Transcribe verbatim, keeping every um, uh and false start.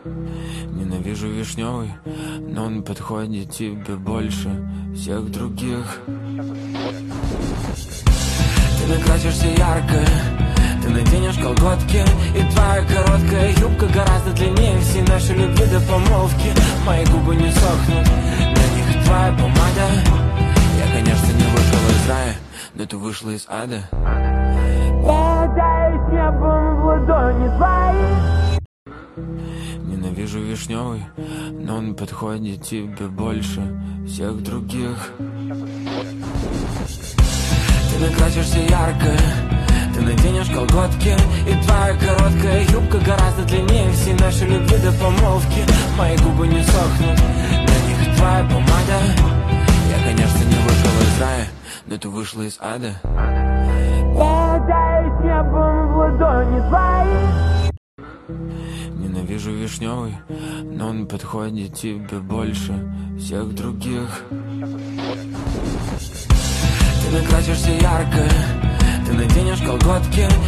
Ненавижу вишневый, но он подходит тебе больше всех других. Ты накрасишься ярко, ты наденешь колготки, и твоя короткая юбка гораздо длиннее всей нашей любви до помолвки. Мои губы не сохнут, на них твоя помада. Я, конечно, не вышел из рая, но ты вышла из ада. Кидаюсь небом в ладони твои. Ненавижу вишневый, но он подходит тебе больше всех других. Ты накрасишься ярко, ты наденешь колготки, и твоя короткая юбка гораздо длиннее всей нашей любви до помолвки. Мои губы не сохнут, на них твоя помада. Я, конечно, не вышел из рая, но ты вышла из ада. Кидаюсь небом в ладони твои. Ненавижу вишневый, но он подходит тебе больше всех других. Ты накрасишься ярко, ты наденешь колготки,